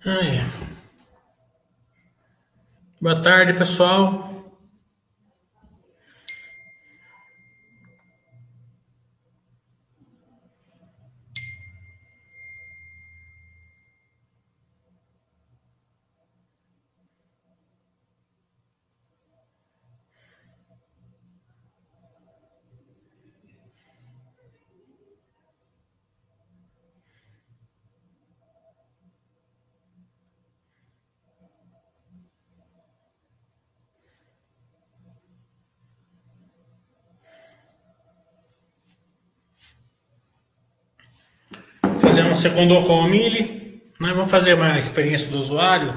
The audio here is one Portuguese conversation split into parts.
Ai, boa tarde, pessoal. Fazer um segundo com o Mili. Nós vamos fazer uma experiência do usuário,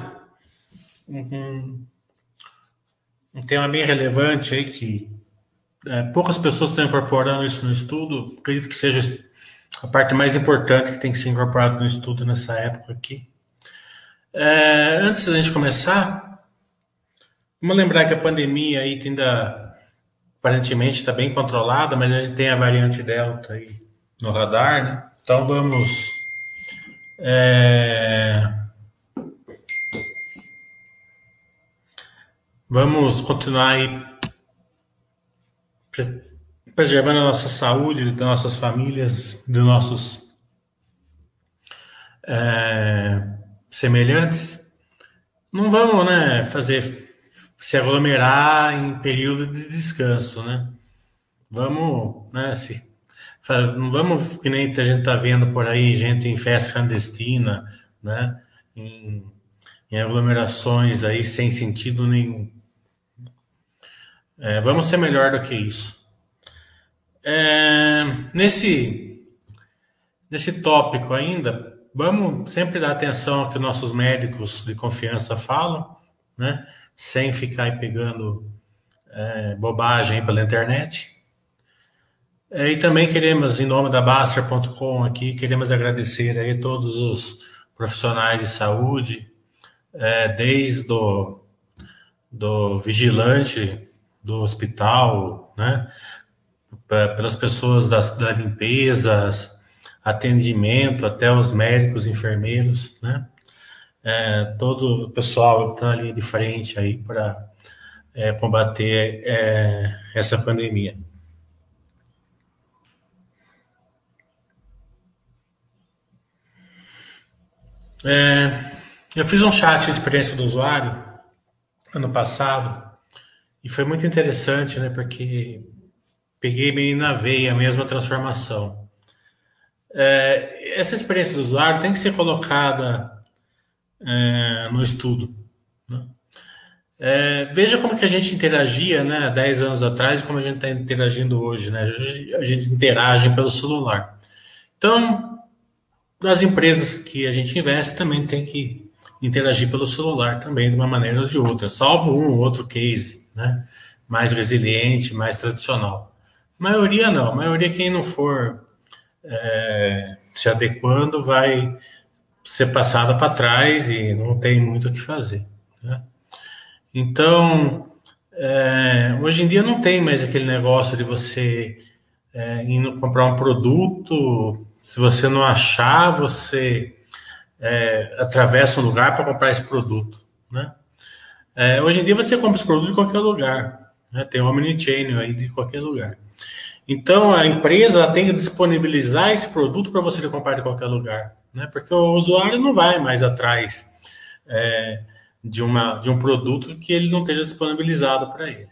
um tema bem relevante aí que poucas pessoas estão incorporando isso no estudo. Acredito que seja a parte mais importante que tem que ser incorporada no estudo nessa época aqui. Antes da gente começar, vamos lembrar que a pandemia aí ainda aparentemente está bem controlada, mas a gente tem a variante Delta aí no radar, né? Então é, vamos continuar aí preservando a nossa saúde, das nossas famílias, dos nossos semelhantes. Não vamos, né, fazer se aglomerar em período de descanso, né? Vamos, né, não vamos que nem a gente está vendo por aí, gente em festa clandestina, né? Em, em aglomerações aí sem sentido nenhum. Vamos ser melhor do que isso. É, nesse tópico ainda, vamos sempre dar atenção ao que nossos médicos de confiança falam, né? Sem ficar aí pegando bobagem pela internet. E também queremos, em nome da Baster.com aqui, queremos agradecer aí todos os profissionais de saúde, desde do vigilante do hospital, né? Pelas pessoas da limpeza, atendimento, até os médicos, enfermeiros, né? Todo o pessoal que está ali de frente aí para combater essa pandemia. Eu fiz um chat de experiência do usuário ano passado e foi muito interessante, né? Porque peguei meio na veia a mesma transformação. Essa experiência do usuário tem que ser colocada no estudo. Né? Veja como que a gente interagia, né, 10 anos atrás e como a gente está interagindo hoje, né? A gente interage pelo celular. Então, as empresas que a gente investe também tem que interagir pelo celular também de uma maneira ou de outra, salvo um ou outro case, né? Mais resiliente, mais tradicional. A maioria não, a maioria quem não for se adequando vai ser passada para trás e não tem muito o que fazer. Né? Então, hoje em dia não tem mais aquele negócio de você indo comprar um produto, se você não achar, você atravessa um lugar para comprar esse produto. Né? Hoje em dia você compra esse produto de qualquer lugar. Né? Tem um omnichannel aí de qualquer lugar. Então a empresa tem que disponibilizar esse produto para você comprar de qualquer lugar. Né? Porque o usuário não vai mais atrás de um produto que ele não esteja disponibilizado para ele.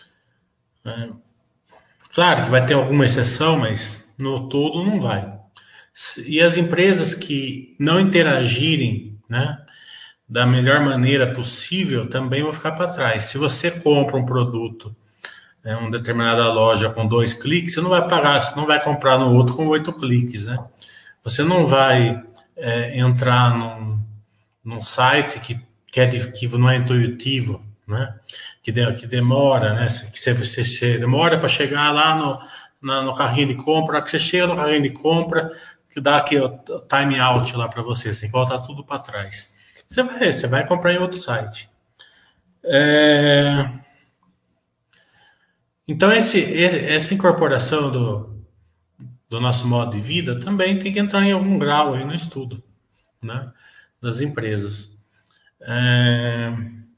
Claro que vai ter alguma exceção, mas no todo não vai. E as empresas que não interagirem, né, da melhor maneira possível também vão ficar para trás. Se você compra um produto em uma determinada loja com 2 cliques, você não vai pagar, você não vai comprar no outro com 8 cliques, né? Você não vai entrar num site que não é intuitivo, né? Que demora, né? Que você demora para chegar lá no carrinho de compra, que você chega no carrinho de compra, que dá aqui o time out lá para você tem que voltar tudo para trás. Você vai comprar em outro site. É, então, essa incorporação do nosso modo de vida também tem que entrar em algum grau aí no estudo, né? das empresas. É,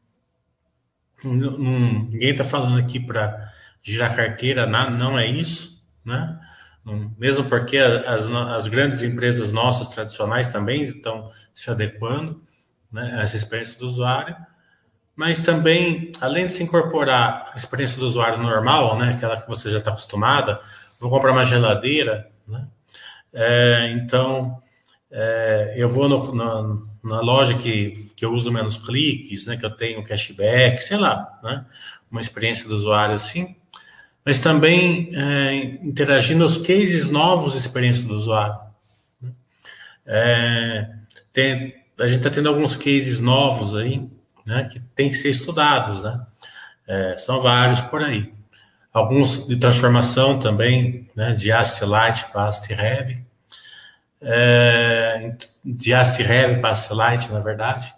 ninguém está falando aqui para girar carteira, não é isso, né? Mesmo porque as grandes empresas nossas tradicionais também estão se adequando, né, a essa experiência do usuário, mas também, além de se incorporar a experiência do usuário normal, né, aquela que você já está acostumada, vou comprar uma geladeira, né? Então, eu vou na loja que eu uso menos cliques, né, que eu tenho cashback, sei lá, né, uma experiência do usuário assim, mas também interagindo os cases novos de experiência do usuário. É, a gente está tendo alguns cases novos aí, né, que tem que ser estudados, né? São vários por aí. Alguns de transformação também, né, de AST Light para AST Heavy, de AST Heavy para AST Light, na verdade.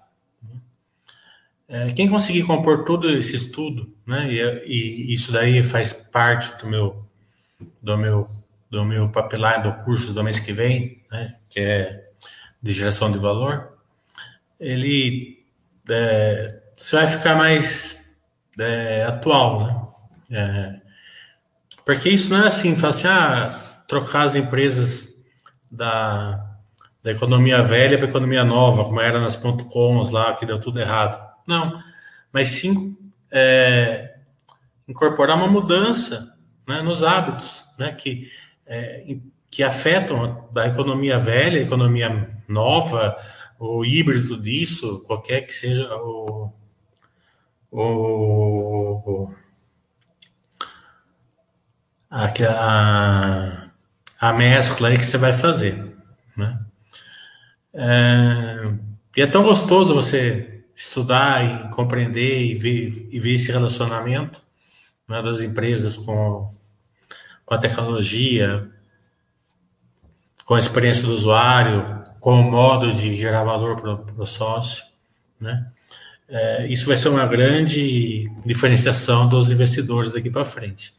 Quem conseguir compor todo esse estudo, né, e isso daí faz parte do meu, do meu pipeline do curso do mês que vem, né, que é de geração de valor, ele você vai ficar mais atual, né? Porque isso não é assim, fala assim, trocar as empresas da, da economia velha para economia nova, como era nas .coms lá, que deu tudo errado. Não, mas sim incorporar uma mudança, né, nos hábitos, né, que afetam a economia velha, a economia nova, o híbrido disso, qualquer que seja o, a, a mescla aí que você vai fazer, né? E é tão gostoso você estudar e compreender e ver esse relacionamento, né, das empresas com a tecnologia, com a experiência do usuário, com o modo de gerar valor para o sócio, né? Isso vai ser uma grande diferenciação dos investidores daqui para frente.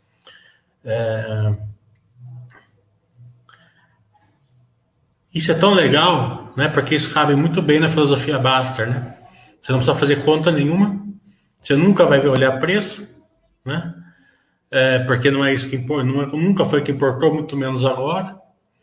Isso é tão legal, né? Porque isso cabe muito bem na filosofia Baster, né? Você não precisa fazer conta nenhuma, você nunca vai olhar preço, né? Porque não é isso que importa, nunca foi o que importou, muito menos agora.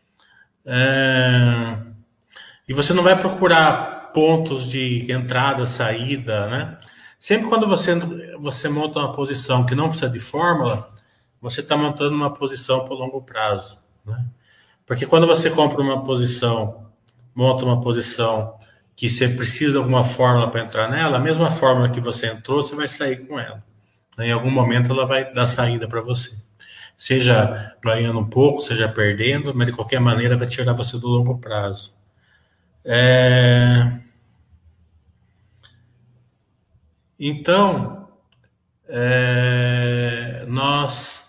E você não vai procurar pontos de entrada, saída, né? Sempre quando você monta uma posição que não precisa de fórmula, você está montando uma posição para o longo prazo, né? Porque quando você compra uma posição, monta uma posição que você precisa de alguma fórmula para entrar nela, a mesma fórmula que você entrou, você vai sair com ela. Em algum momento ela vai dar saída para você. Seja ganhando um pouco, seja perdendo, mas de qualquer maneira vai tirar você do longo prazo. Então, nós.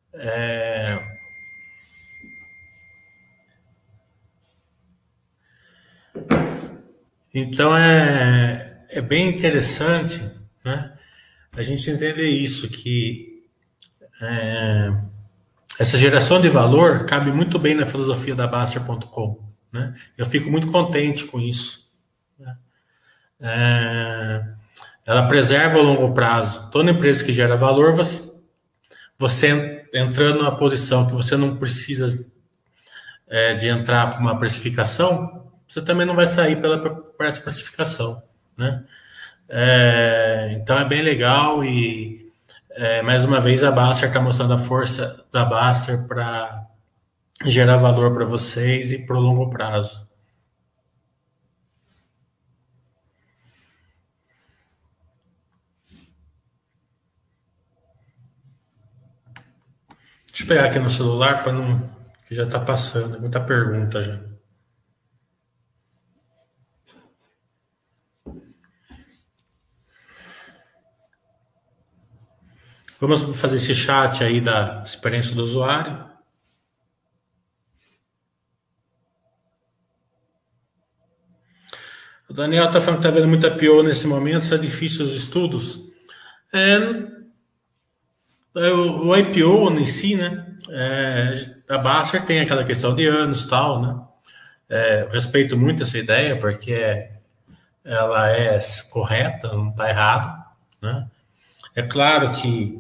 Então é bem interessante, né, a gente entender isso, que essa geração de valor cabe muito bem na filosofia da Baster.com. Né? Eu fico muito contente com isso. Ela preserva o longo prazo. Toda empresa que gera valor, você entrando numa posição que você não precisa de entrar com uma precificação, você também não vai sair por essa precificação. Né? Então é bem legal e mais uma vez a Baster está mostrando a força da Baster para gerar valor para vocês e para o longo prazo. Deixa eu pegar aqui no celular para não. Que já está passando, muita pergunta já. Vamos fazer esse chat aí da experiência do usuário. O Daniel está falando que está vendo muita PO nesse momento, está difícil os estudos. O IPO em si, né? A Baster tem aquela questão de anos e tal, né? Respeito muito essa ideia, porque ela é correta, não está errado, né? É claro que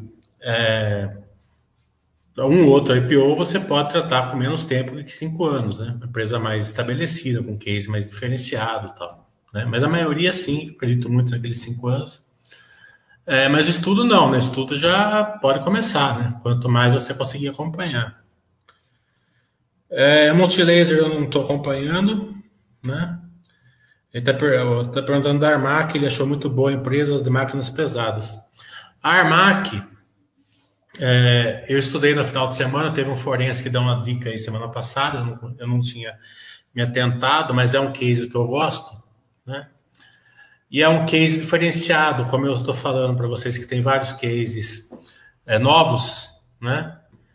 um outro IPO você pode tratar com menos tempo que 5 anos, né? Uma empresa mais estabelecida, com case mais diferenciado e tal, né? Mas a maioria, sim, acredito muito naqueles 5 anos. Mas estudo não, né? Estudo já pode começar, né? Quanto mais você conseguir acompanhar. Multilaser eu não estou acompanhando, né? Ele tá perguntando da Armac, ele achou muito boa a empresa de máquinas pesadas. A Armac, eu estudei no final de semana, teve um forense que deu uma dica aí semana passada, eu não tinha me atentado, mas é um case que eu gosto, né? E é um case diferenciado, como eu estou falando para vocês, que tem vários cases novos, né?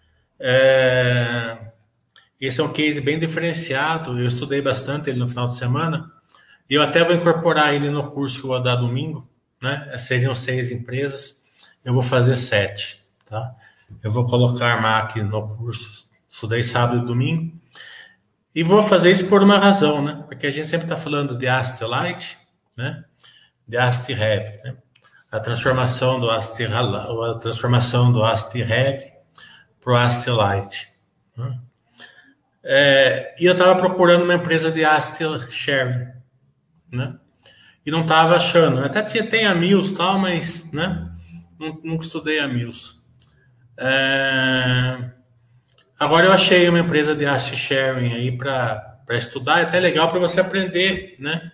É, Esse é um case bem diferenciado, eu estudei bastante ele no final de semana, e eu até vou incorporar ele no curso que eu vou dar domingo, né? Seriam 6 empresas, eu vou fazer 7, tá? Eu vou colocar a Armac no curso, estudei sábado e domingo, e vou fazer isso por uma razão, né? Porque a gente sempre está falando de AST Light, né? De AST Heavy, né? A transformação do AST Heavy para o AST Light, né? E eu estava procurando uma empresa de AST Sharing, né? E não estava achando. Até tem a Mills e tal, mas, né? Nunca estudei a Mills. É, Agora eu achei uma empresa de asset sharing aí para estudar, é até legal para você aprender, né?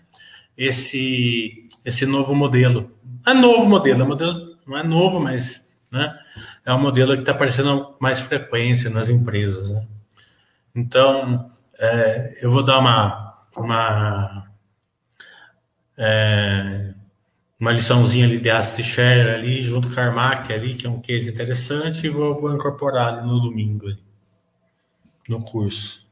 Esse novo modelo. É novo modelo, não é novo, mas, né? É um modelo que está aparecendo com mais frequência nas empresas, né? Então, eu vou dar uma liçãozinha ali de asset share ali, junto com a Armac ali, que é um case interessante, e vou incorporar ali no domingo, ali, no curso.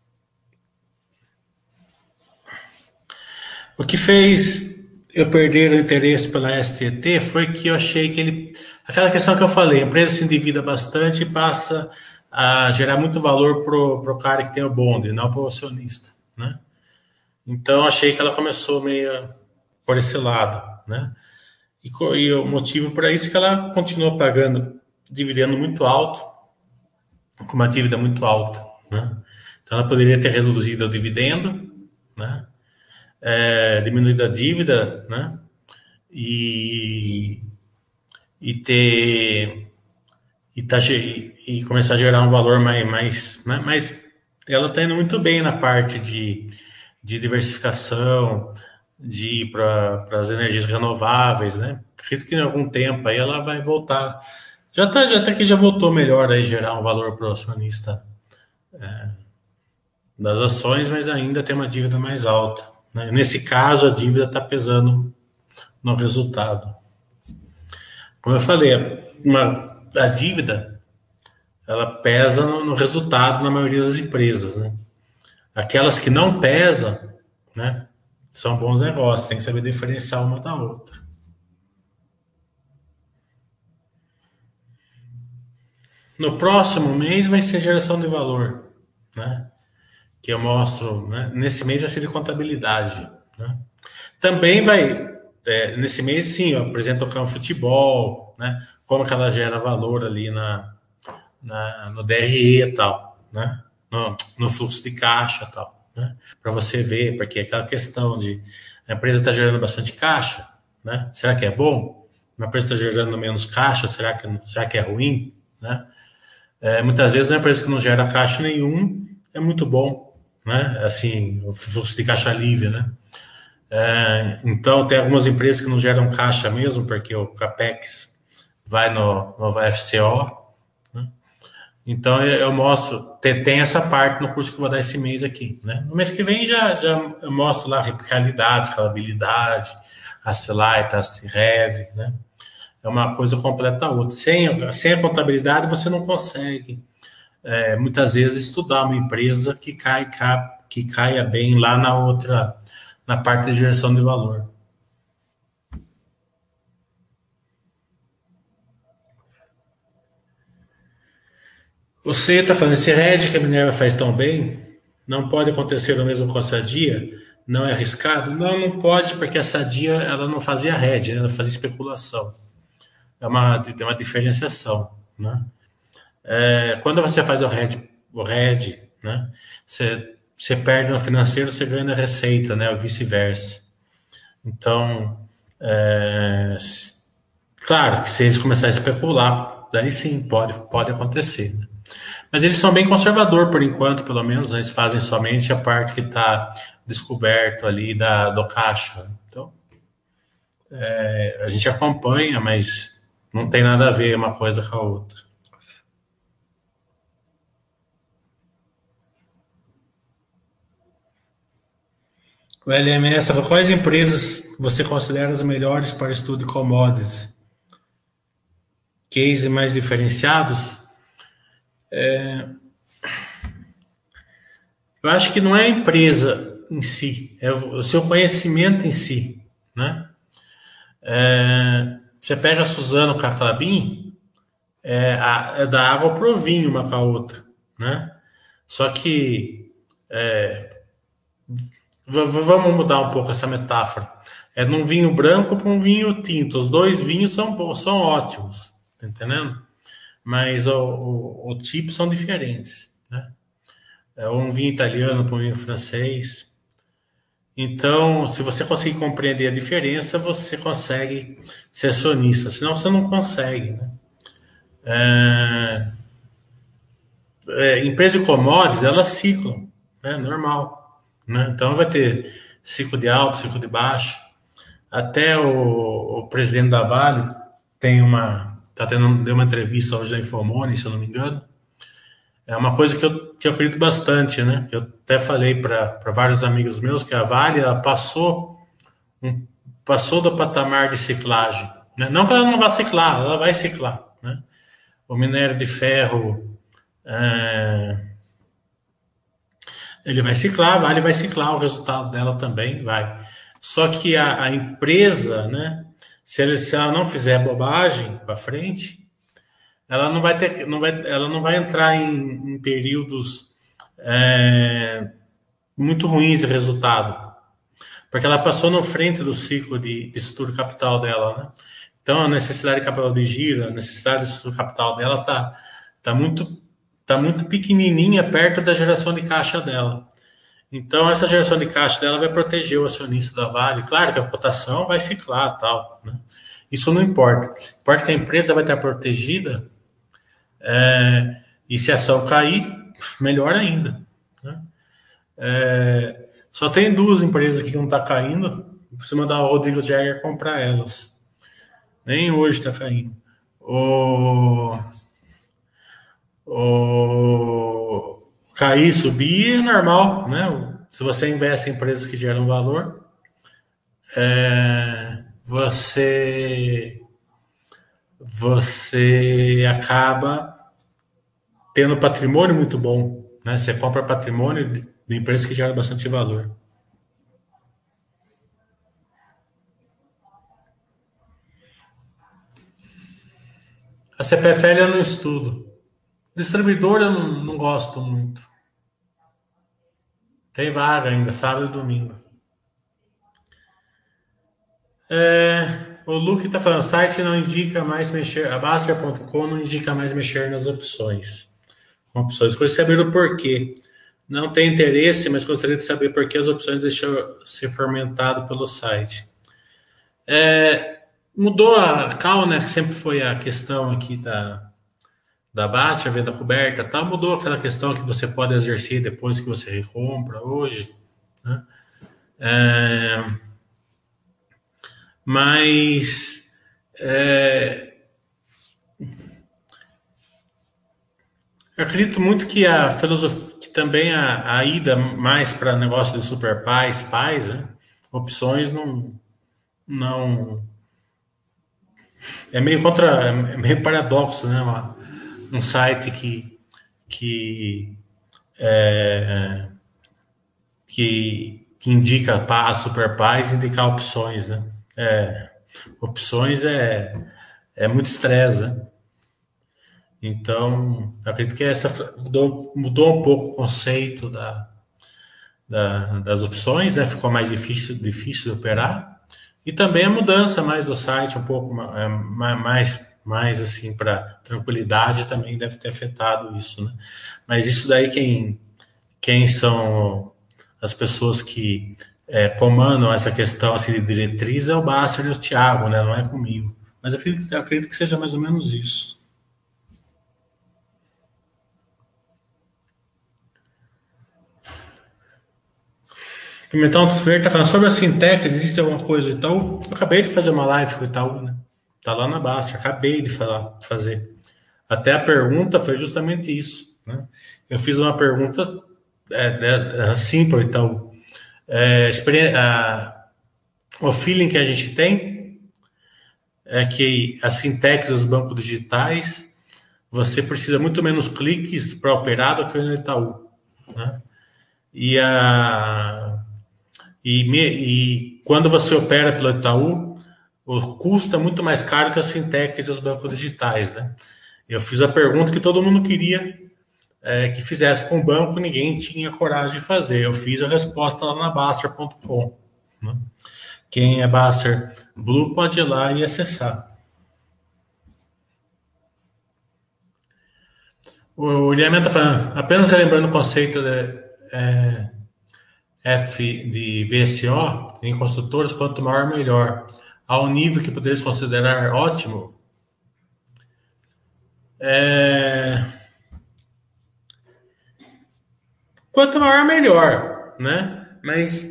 O que fez eu perder o interesse pela STT foi que eu achei que aquela questão que eu falei, a empresa se endivida bastante e passa a gerar muito valor pro cara que tem o bonde, não pro acionista, né? Então achei que ela começou meio por esse lado, né? E o motivo para isso é que ela continuou pagando dividendo muito alto, com uma dívida muito alta, né? Então ela poderia ter reduzido o dividendo, né? Diminuído a dívida, né? E, e ter e começar a gerar um valor mais ela está indo muito bem na parte de diversificação, de ir para as energias renováveis, né? Acredito que em algum tempo aí ela vai voltar. Já voltou melhor aí gerar um valor para o acionista das ações, mas ainda tem uma dívida mais alta, né? Nesse caso, a dívida está pesando no resultado. Como eu falei, a dívida ela pesa no resultado na maioria das empresas, né? Aquelas que não pesam, né, são bons negócios, tem que saber diferenciar uma da outra. No próximo mês vai ser geração de valor, né? Que eu mostro, né? Nesse mês vai ser de contabilidade, né? Também nesse mês sim, eu apresento o campo futebol, né? Como que ela gera valor ali no DRE e tal, né? No fluxo de caixa e tal, né? Para você ver, porque aquela questão de a empresa está gerando bastante caixa, né? Será que é bom? Uma empresa está gerando menos caixa, será que é ruim, né? Muitas vezes uma empresa que não gera caixa nenhum é muito bom, né? Assim, o fluxo de caixa livre, né? Então tem algumas empresas que não geram caixa mesmo, porque o capex vai no FCO. Então eu mostro, tem essa parte no curso que eu vou dar esse mês aqui, né? No mês que vem já eu mostro lá replicabilidade, escalabilidade, ACLite, ACREV, né? É uma coisa completa da outra. Sem a contabilidade você não consegue, muitas vezes, estudar uma empresa que caia bem lá na outra, na parte de geração de valor. Você está falando, esse hedge que a Minerva faz tão bem, não pode acontecer o mesmo com a Sadia? Não é arriscado? Não, não pode, porque a Sadia ela não fazia hedge, né? Ela fazia especulação. Tem uma diferenciação, né? Quando você faz o hedge, né? Você perde no financeiro, você ganha na receita, né? Ou vice-versa. Então, claro que se eles começarem a especular, daí sim, pode acontecer, né? Mas eles são bem conservador por enquanto, pelo menos, né? Eles fazem somente a parte que está descoberto ali do caixa. Então, a gente acompanha, mas não tem nada a ver uma coisa com a outra. O LMS falou, quais empresas você considera as melhores para estudo de commodities? Case mais diferenciados? Eu acho que não é a empresa em si, é o seu conhecimento em si, né? Você pega a Suzano com a Clabin, é da água pro vinho uma com a outra, né? Só que vamos mudar um pouco essa metáfora. É de um vinho branco para um vinho tinto. Os dois vinhos são ótimos, tá entendendo? Mas o tipo são diferentes, né? É um vinho italiano para um vinho francês. Então, se você conseguir compreender a diferença, você consegue ser acionista. Senão, você não consegue, né? Empresa de commodities, elas ciclam, né? Normal, né? Então, vai ter ciclo de alto, ciclo de baixo. Até o presidente da Vale deu uma entrevista hoje na Infomone, se eu não me engano. É uma coisa que eu acredito bastante, né? Eu até falei para vários amigos meus que a Vale ela passou do patamar de ciclagem, né? Não que ela não vá ciclar, ela vai ciclar, né? O minério de ferro, é, ele vai ciclar, a Vale vai ciclar, o resultado dela também vai. Só que a empresa, né? Se ela não fizer bobagem para frente, ela ela não vai entrar em períodos muito ruins de resultado, porque ela passou no frente do ciclo de estrutura capital dela, né? Então a necessidade de capital de giro, a necessidade de estrutura capital dela tá muito tá muito pequenininha perto da geração de caixa dela. Então essa geração de caixa dela vai proteger o acionista da Vale. Claro que a cotação vai ciclar, tal, né? Isso não importa. Importa que a empresa vai estar protegida, e se a ação cair, melhor ainda, né? Só tem duas empresas aqui que não está caindo. Preciso mandar o Rodrigo Jagger comprar elas. Nem hoje está caindo. O, o cair, subir é normal, né? Se você investe em empresas que geram valor, você acaba tendo patrimônio muito bom, né? Você compra patrimônio de empresas que geram bastante valor. A CPFL eu não estudo. Distribuidor eu não gosto muito. Tem vaga ainda, sábado e domingo. O Luke está falando, o site não indica mais mexer, a Baster.com não indica mais mexer nas opções. Opções. Gostaria de saber o porquê. Não tem interesse, mas gostaria de saber por que as opções deixam ser fermentado pelo site. Mudou a cal, né? Que sempre foi a questão aqui da Baster, venda coberta, tal. Mudou aquela questão que você pode exercer depois que você recompra hoje, né? Mas eu acredito muito que a filosofia, que também a ida mais para negócio de super pais, né? Opções não é meio paradoxo, né? Um site que, que indica super pais, indicar opções, né? Opções é muito estresse, né? Então, eu acredito que essa mudou um pouco o conceito das opções, né? Ficou mais difícil de operar. E também a mudança mais do site, um pouco mais assim, para tranquilidade, também deve ter afetado isso, né? Mas isso daí, quem são as pessoas que comandam essa questão assim, de diretriz é o Basser e o Thiago, né? Não é comigo. Mas eu acredito que seja mais ou menos isso. Pimentão Verde tá falando sobre as fintechs, existe alguma coisa do Itaú? Eu acabei de fazer uma live com o Itaú, né? Tá lá na Baixa, acabei de fazer. Até a pergunta foi justamente isso, né? Eu fiz uma pergunta assim para o Itaú. O feeling que a gente tem é que as fintechs, os bancos digitais, você precisa muito menos cliques para operar do que no Itaú, né? E a e quando você opera pelo Itaú, o custo é muito mais caro que as fintechs e os bancos digitais, né? Eu fiz a pergunta que todo mundo queria que fizesse com o banco, ninguém tinha coragem de fazer. Eu fiz a resposta lá na Baster.com. Né? Quem é Baster Blue pode ir lá e acessar. O Guilherme está falando, apenas relembrando o conceito de F de VSO em construtores, quanto maior, melhor. Ao nível que poderes considerar ótimo, é, quanto maior, melhor, né? Mas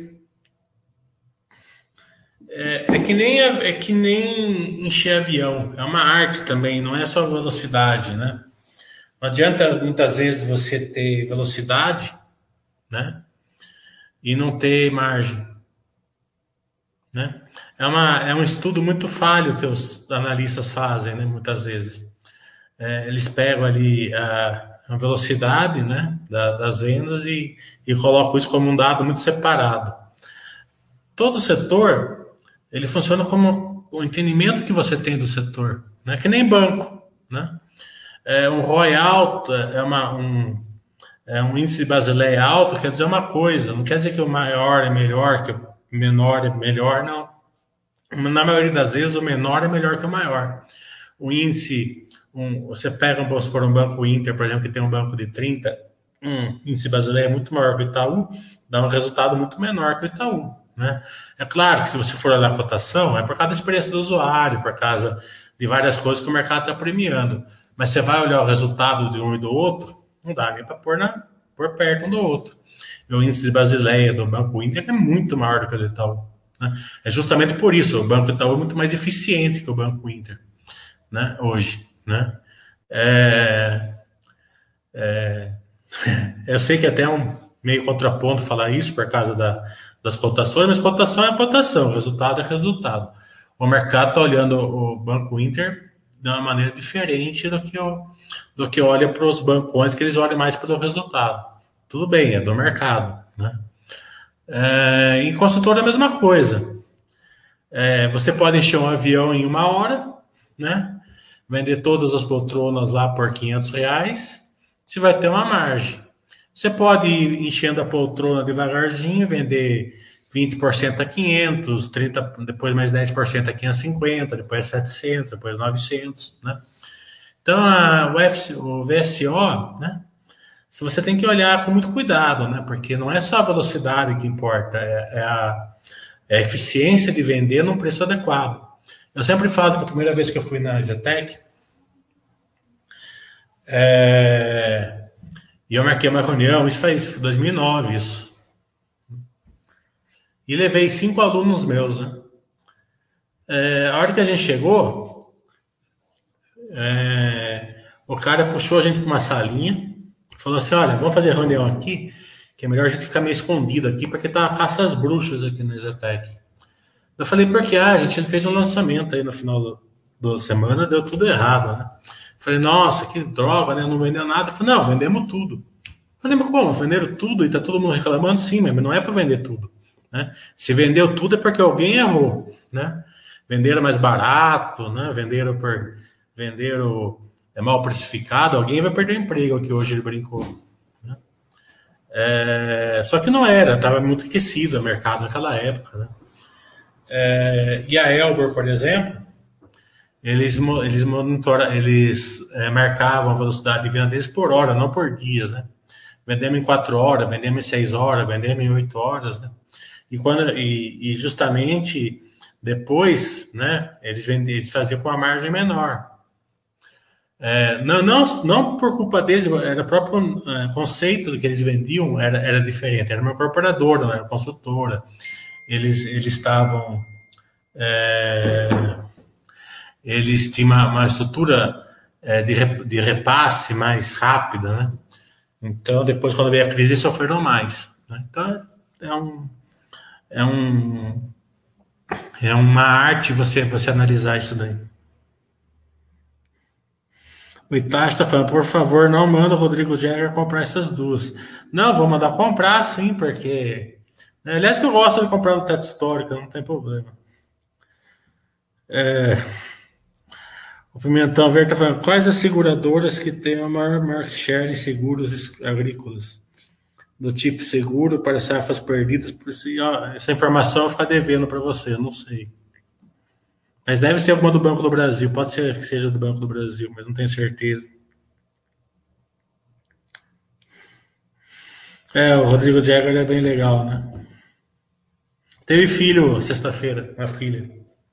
é que nem encher avião, é uma arte também, não é só velocidade, né? Não adianta muitas vezes você ter velocidade, né? E não ter margem, né? É um estudo muito falho que os analistas fazem, né? Muitas vezes. Eles pegam ali a velocidade, né? Das vendas e colocam isso como um dado muito separado. Todo setor, ele funciona como o entendimento que você tem do setor, né? Que nem banco, né? Um ROI alto é um índice Basileia alto, quer dizer uma coisa, não quer dizer que o maior é melhor, que o menor é melhor, não. Na maioria das vezes, o menor é melhor que o maior. O índice, você pega, vamos supor, um banco Inter, por exemplo, que tem um banco de 30, índice Basileia é muito maior que o Itaú, dá um resultado muito menor que o Itaú. Né? É claro que se você for olhar a cotação, é por causa da experiência do usuário, por causa de várias coisas que o mercado está premiando. Mas você vai olhar o resultado de um e do outro, não dá nem para pôr perto um do outro. E o índice de Basileia do Banco Inter é muito maior do que o do Itaú. Né? É justamente por isso, o Banco Itaú é muito mais eficiente que o Banco Inter, né? Hoje. Né? É, eu sei que até é um meio contraponto falar isso por causa das cotações, mas cotação é cotação, resultado é resultado. O mercado está olhando o Banco Inter de uma maneira diferente do que olha para os bancões, que eles olham mais pelo resultado. Tudo bem, é do mercado. Né? Em consultor é a mesma coisa. Você pode encher um avião em 1 hora, né? Vender todas as poltronas lá por R$ 500, você vai ter uma margem. Você pode ir enchendo a poltrona devagarzinho, vender 20% a 500, 30, depois mais 10% a 550, depois 700, depois 900, né? Então, o VSO, né? Se você tem que olhar com muito cuidado, né? Porque não é só a velocidade que importa, é a eficiência de vender num preço adequado. Eu sempre falo que a primeira vez que eu fui na Zetec, e eu marquei uma reunião, isso faz 2009, isso. E levei 5 alunos meus, né? A hora que a gente chegou, o cara puxou a gente para uma salinha, falou assim, olha, vamos fazer reunião aqui, que é melhor a gente ficar meio escondido aqui, porque tá uma caça às bruxas aqui na Zetec. Eu falei, por que? A gente fez um lançamento aí no final da semana, deu tudo errado, né? Falei, nossa, que droga, né? Não vendeu nada. Eu falei, não, vendemos tudo. Falei, mas como? Venderam tudo e tá todo mundo reclamando? Sim, mas não é para vender tudo. Né? Se vendeu tudo é porque alguém errou. Né? Venderam mais barato, né? Venderam mal precificado, alguém vai perder o emprego, que hoje ele brincou. Né? Só que não era, estava muito aquecido o mercado naquela época, né? E a Elbor, por exemplo, eles marcavam a velocidade de venda deles por hora, não por dias, né? Vendemos em 4 horas, vendemos em 6 horas, vendemos em 8 horas, né? E justamente depois, né, eles faziam com uma margem menor. Não por culpa deles, era o próprio conceito do que eles vendiam era diferente. Era uma incorporadora, não era uma consultora. Eles estavam. Eles tinham uma estrutura de repasse mais rápida, né? Então, depois, quando veio a crise, eles sofreram mais, né? Então, é, um, é, um, é uma arte você analisar isso daí. O Itachi está falando, por favor, não manda o Rodrigo Jagger comprar essas duas. Não, vou mandar comprar, sim, porque. Aliás, que eu gosto de comprar no teto histórico, não tem problema. O Pimentão Verde está falando, quais as seguradoras que têm a maior market share em seguros agrícolas? Do tipo seguro para safras perdidas, por si, ó, essa informação eu vou ficar devendo para você, eu não sei. Mas deve ser alguma do Banco do Brasil, pode ser que seja do Banco do Brasil, mas não tenho certeza. O Rodrigo Jagger é bem legal, né? Teve filho sexta-feira, uma filha.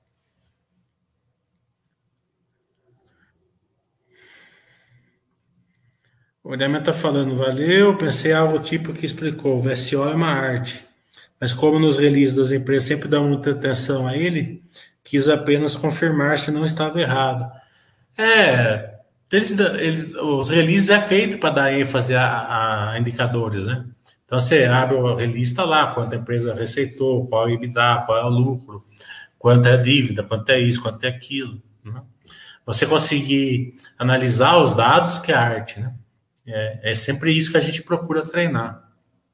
O Demian tá falando, valeu, pensei algo tipo que explicou, o VSO é uma arte. Mas como nos releases das empresas sempre dão muita atenção a ele, quis apenas confirmar se não estava errado. É, os releases é feito para dar ênfase a indicadores, né? Então você abre o release, está lá quanto a empresa receitou, qual é o EBITDA, qual é o lucro, quanto é a dívida, quanto é isso, quanto é aquilo, né? Você conseguir analisar os dados que é a arte, né? É sempre isso que a gente procura treinar.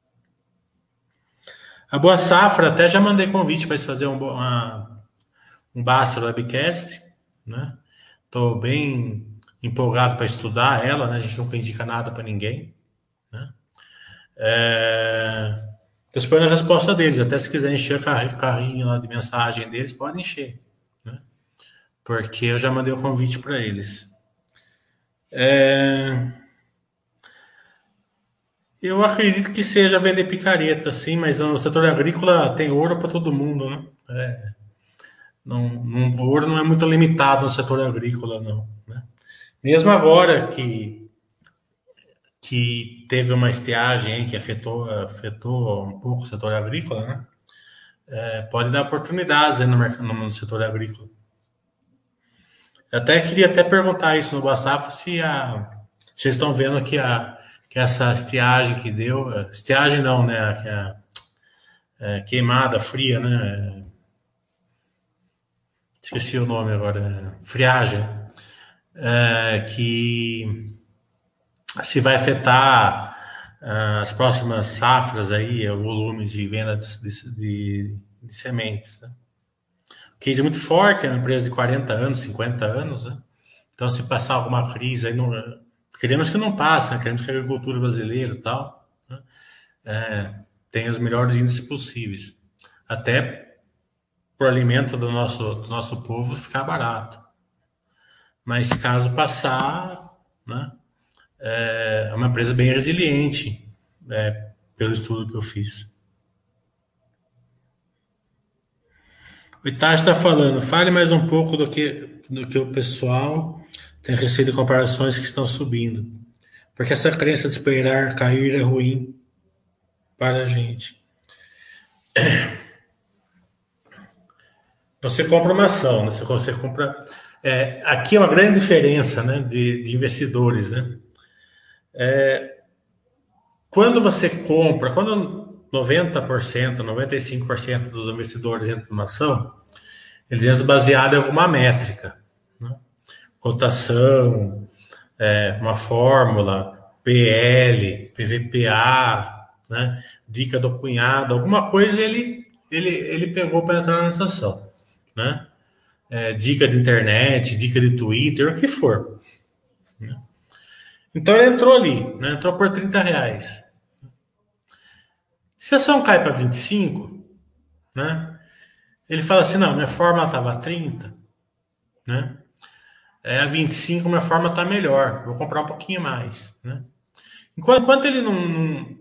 A Boa Safra, até já mandei convite para fazer um Basta Webcast, né? Estou bem empolgado para estudar ela, né? A gente nunca indica nada para ninguém, né? Estou esperando a resposta deles. Até se quiser encher o carrinho lá de mensagem deles, podem encher, né? Porque eu já mandei o convite para eles. Eu acredito que seja vender picareta, sim, mas no setor agrícola tem ouro para todo mundo, né? O ouro não é muito limitado no setor agrícola, não, né? Mesmo agora que teve uma estiagem que afetou um pouco o setor agrícola, né? Pode dar oportunidades aí no setor agrícola. Eu até queria até perguntar isso no Bastafo vocês estão vendo que essa estiagem que deu, estiagem não, né? Queimada fria, né? Esqueci o nome agora, friagem, que se vai afetar as próximas safras aí, o volume de venda de sementes, né? Case muito forte, é uma empresa de 40 anos, 50 anos, né? Então, se passar alguma crise aí, não, queremos que não passe, né? Queremos que a agricultura brasileira e tal, né? Tenha os melhores índices possíveis. Até para o alimento do nosso povo ficar barato. Mas caso passar, né? É uma empresa bem resiliente, pelo estudo que eu fiz. O Itachi está falando, fale mais um pouco do que o pessoal tem recebido de comparações que estão subindo. Porque essa crença de esperar cair é ruim para a gente. Você compra uma ação, né? Você compra. Aqui é uma grande diferença, né, de investidores, né? Quando você compra, quando 90%, 95% dos investidores entram numa ação, eles entram baseado em alguma métrica, né? Cotação, uma fórmula, PL, PVPA, né? Dica do cunhado, alguma coisa ele pegou para entrar nessa ação, né? Dica de internet, dica de Twitter, o que for. Então ele entrou ali, né? Entrou por R$ 30. Se a ação cai para 25, né? Ele fala assim, não, minha fórmula estava a 30, né? A 25 minha fórmula está melhor, vou comprar um pouquinho mais, né? Enquanto ele não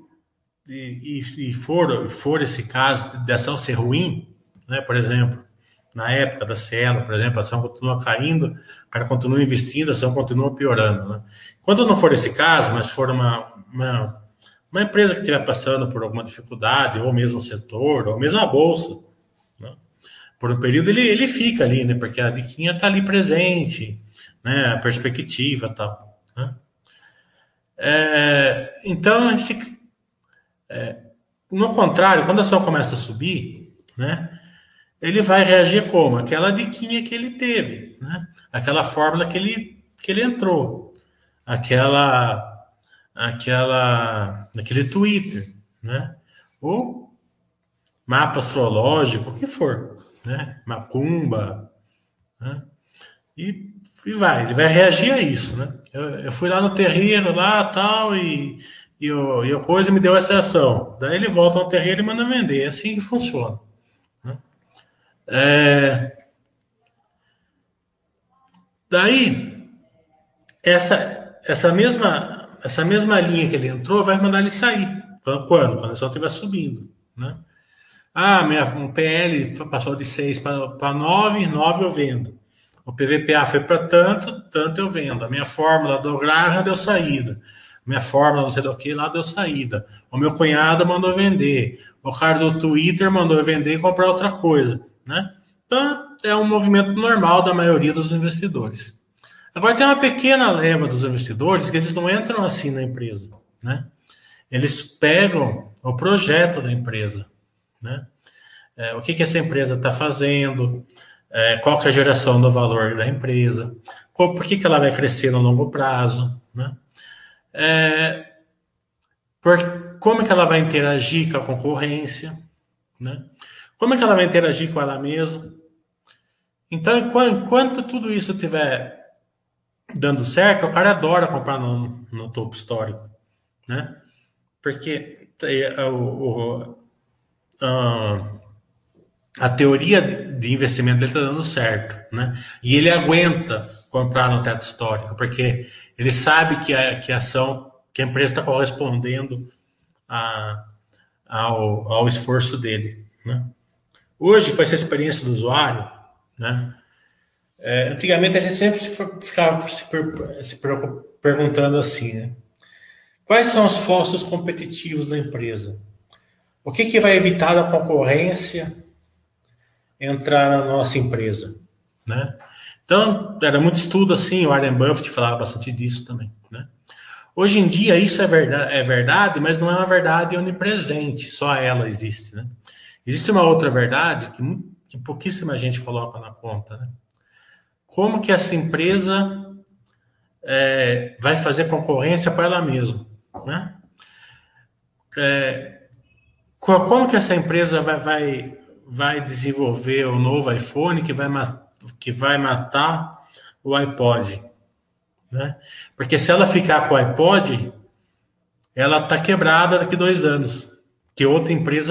for esse caso de ação ser ruim, né? Por exemplo, na época da Cielo, por exemplo, a ação continua caindo, o cara continua investindo, a ação continua piorando, né? Quando não for esse caso, mas for uma empresa que estiver passando por alguma dificuldade, ou mesmo o setor, ou mesmo a bolsa, né? Por um período ele fica ali, né? Porque a diquinha está ali presente, né? A perspectiva e tal, né? Então, no contrário, quando a ação começa a subir, né? Ele vai reagir como? Aquela diquinha que ele teve, né? Aquela fórmula que ele entrou, aquele Twitter, né? Ou mapa astrológico, o que for, né? Macumba, né? E, ele vai reagir a isso, né? Eu fui lá no terreiro, lá, tal, e a coisa me deu essa ação. Daí ele volta no terreiro e manda vender. É assim que funciona, né? É, daí, essa mesma linha que ele entrou vai mandar ele sair. Quando? Quando a ação estiver subindo, né? Ah, um PL passou de 6 para 9, 9 eu vendo. O PVPA foi para tanto, tanto eu vendo. A minha fórmula do Graham deu saída. Minha fórmula não sei do que lá deu saída. O meu cunhado mandou vender. O cara do Twitter mandou vender e comprar outra coisa, né? Então, é um movimento normal da maioria dos investidores. Agora tem uma pequena leva dos investidores que eles não entram assim na empresa, né? Eles pegam o projeto da empresa, né? O que essa empresa está fazendo, qual que é a geração do valor da empresa, por que ela vai crescer no longo prazo, né? Como é que ela vai interagir com a concorrência, né? Como é que ela vai interagir com ela mesma. Então, enquanto tudo isso estiver dando certo, o cara adora comprar no topo histórico, né? Porque a, a teoria de investimento dele está dando certo, né? E ele aguenta comprar no teto histórico, porque ele sabe que a ação, que a empresa está correspondendo a, ao esforço dele, né? Hoje, com essa experiência do usuário, né? Antigamente a gente sempre ficava se perguntando assim, né? Quais são os fossos competitivos da empresa? O que vai evitar a concorrência entrar na nossa empresa, né? Então, era muito estudo assim, o Warren Buffett falava bastante disso também, né? Hoje em dia isso é verdade, mas não é uma verdade onipresente, só ela existe, né? Existe uma outra verdade que pouquíssima gente coloca na conta, né? Como que essa empresa vai fazer concorrência para ela mesma, né? Como que essa empresa vai desenvolver o novo iPhone que vai matar o iPod, né? Porque se ela ficar com o iPod, ela está quebrada daqui 2 anos, que outra empresa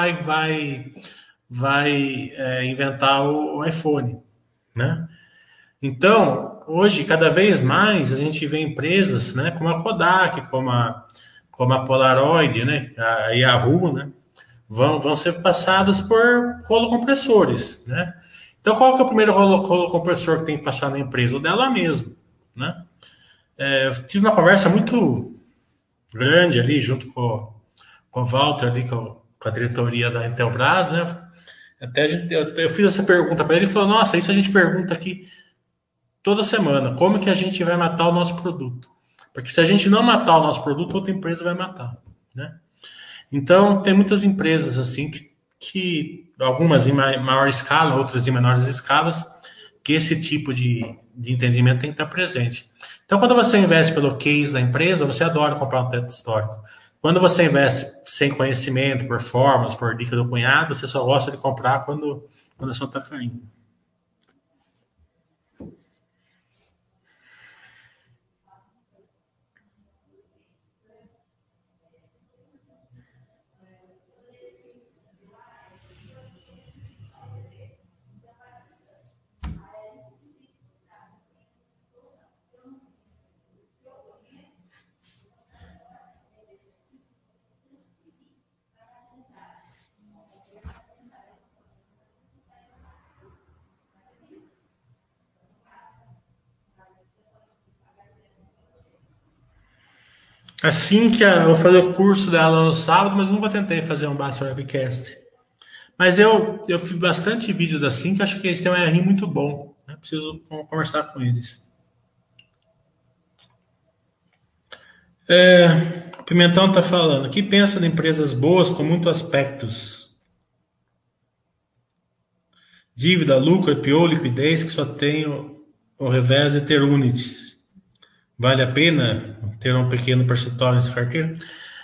vai inventar o iPhone, né? Então, hoje, cada vez mais, a gente vê empresas, né, como a Kodak, como a Polaroid, né, a Yahoo, né, vão ser passadas por rolo-compressores, né? Então, qual que é o primeiro rolo-compressor que tem que passar na empresa? O dela mesmo, né? Eu tive uma conversa muito grande ali, junto com o Walter, ali, com a diretoria da Intelbras, né? Até eu fiz essa pergunta para ele e falou: Nossa, isso a gente pergunta aqui toda semana. Como que a gente vai matar o nosso produto? Porque se a gente não matar o nosso produto, outra empresa vai matar, né? Então, tem muitas empresas assim que algumas em maior escala, outras em menores escalas, que esse tipo de entendimento tem que estar presente. Então, quando você investe pelo case da empresa, você adora comprar um teto histórico. Quando você investe sem conhecimento, por formas, por dica do cunhado, você só gosta de comprar quando a ação está caindo. Assim que eu vou fazer o curso dela no sábado, mas nunca tentei fazer um Basta Webcast. Mas eu fiz bastante vídeo da Sync, acho que eles têm um RI muito bom. Né? Preciso conversar com eles. O Pimentão está falando. Que pensa de empresas boas com muitos aspectos? Dívida, lucro, IPO, liquidez, que só tem o revés de ter unities. Vale a pena ter um pequeno percentual nessa carteira?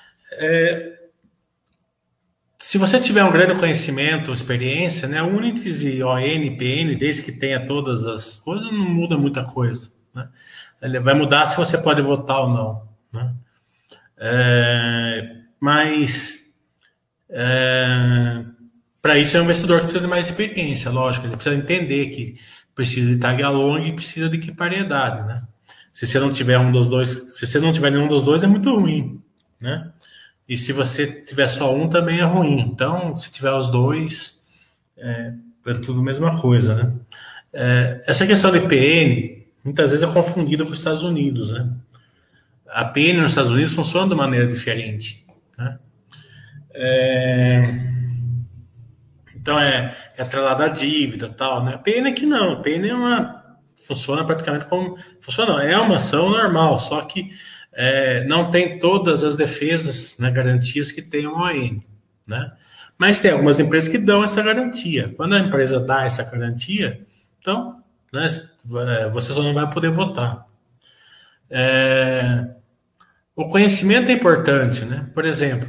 Se você tiver um grande conhecimento, experiência, né, Unities e ON, PN, desde que tenha todas as coisas, não muda muita coisa. Né? Ele vai mudar se você pode votar ou não. Né? Mas para isso é um investidor que precisa de mais experiência, lógico. Ele precisa entender que precisa de tag along e precisa de que paridade, né? Se você não tiver um dos dois, se você não tiver nenhum dos dois, é muito ruim, né? E se você tiver só um, também é ruim. Então, se tiver os dois, é tudo a mesma coisa, né? Essa questão de PN, muitas vezes é confundida com os Estados Unidos, né? A PN nos Estados Unidos funciona de maneira diferente, né? Então é atrelada à dívida e tal, né? A PN aqui não, a PN é uma. Funciona praticamente como. Funciona, não, é uma ação normal, só que não tem todas as defesas, né, garantias que tem uma ON, né? Mas tem algumas empresas que dão essa garantia. Quando a empresa dá essa garantia, então, né, você só não vai poder votar. O conhecimento é importante, né? Por exemplo,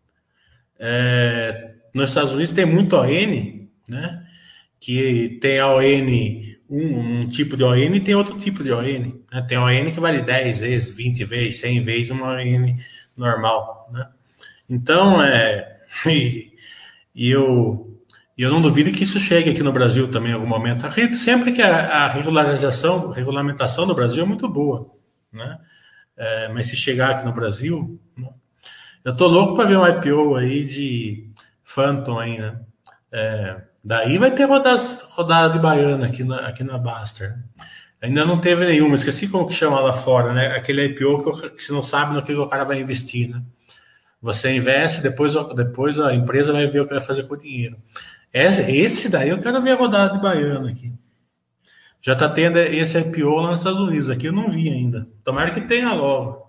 nos Estados Unidos tem muito ON, né? Que tem a ON, um tipo de ON e tem outro tipo de ON. Né? Tem ON que vale 10 vezes, 20 vezes, 100 vezes uma ON normal. Né? Então, e, e eu não duvido que isso chegue aqui no Brasil também em algum momento. Acredito sempre que a regulamentação do Brasil é muito boa. Né? Mas se chegar aqui no Brasil, né? Eu tô louco para ver um IPO aí de Phantom aí, né? Daí vai ter rodada de baiana aqui na Baster. Ainda não teve nenhuma, esqueci como que chama lá fora, né? Aquele IPO que você não sabe no que o cara vai investir, né? Você investe, depois a empresa vai ver o que vai fazer com o dinheiro. Esse daí eu quero ver a rodada de baiana aqui. Já tá tendo esse IPO lá nos Estados Unidos, aqui eu não vi ainda. Tomara que tenha logo.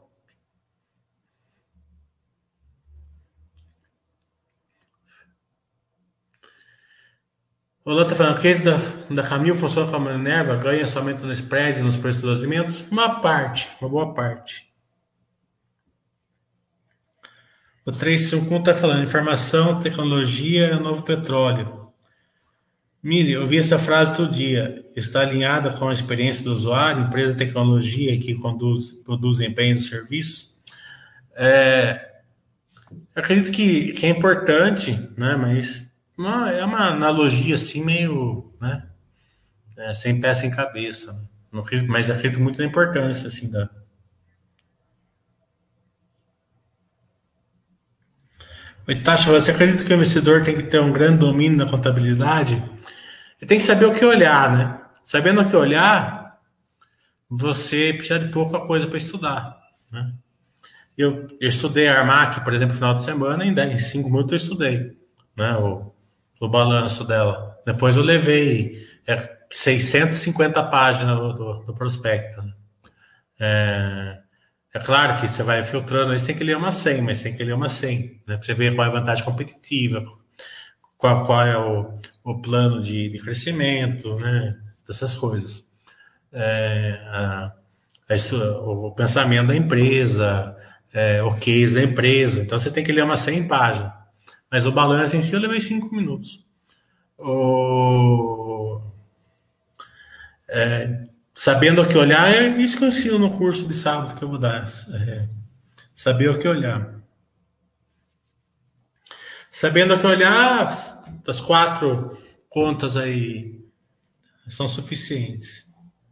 O Lula está falando, o case da Camil funciona com a Minerva, ganha somente no spread, nos preços dos alimentos? Uma parte, uma boa parte. O 351 está falando, informação, tecnologia é o novo petróleo. Mili, eu vi essa frase todo dia. Está alinhada com a experiência do usuário, empresa de tecnologia que produzem bens e serviços? Eu acredito que é importante, né? Mas é uma analogia assim meio, né? Sem pé sem cabeça. Né? Não acredito, mas acredito muito na importância assim da. Itachi, você acredita que o investidor tem que ter um grande domínio na contabilidade? Ele tem que saber o que olhar, né? Sabendo o que olhar, você precisa de pouca coisa para estudar. Né? Eu estudei a Armac, por exemplo, no final de semana, em 5 minutos eu estudei, né? O balanço dela. Depois eu levei 650 páginas do prospecto. Né? É claro que você vai filtrando, aí você tem que ler uma 100, mas tem que ler uma 100, né? Pra você ver qual é a vantagem competitiva, qual é o plano de crescimento, né? Dessas coisas. A, o pensamento da empresa, o case da empresa. Então você tem que ler umas 100 páginas. Mas o balanço em si eu levei 5 minutos. O, sabendo o que olhar, é isso que eu ensino no curso de sábado que eu vou dar. Saber o que olhar. Sabendo o que olhar, das 4 contas aí são suficientes.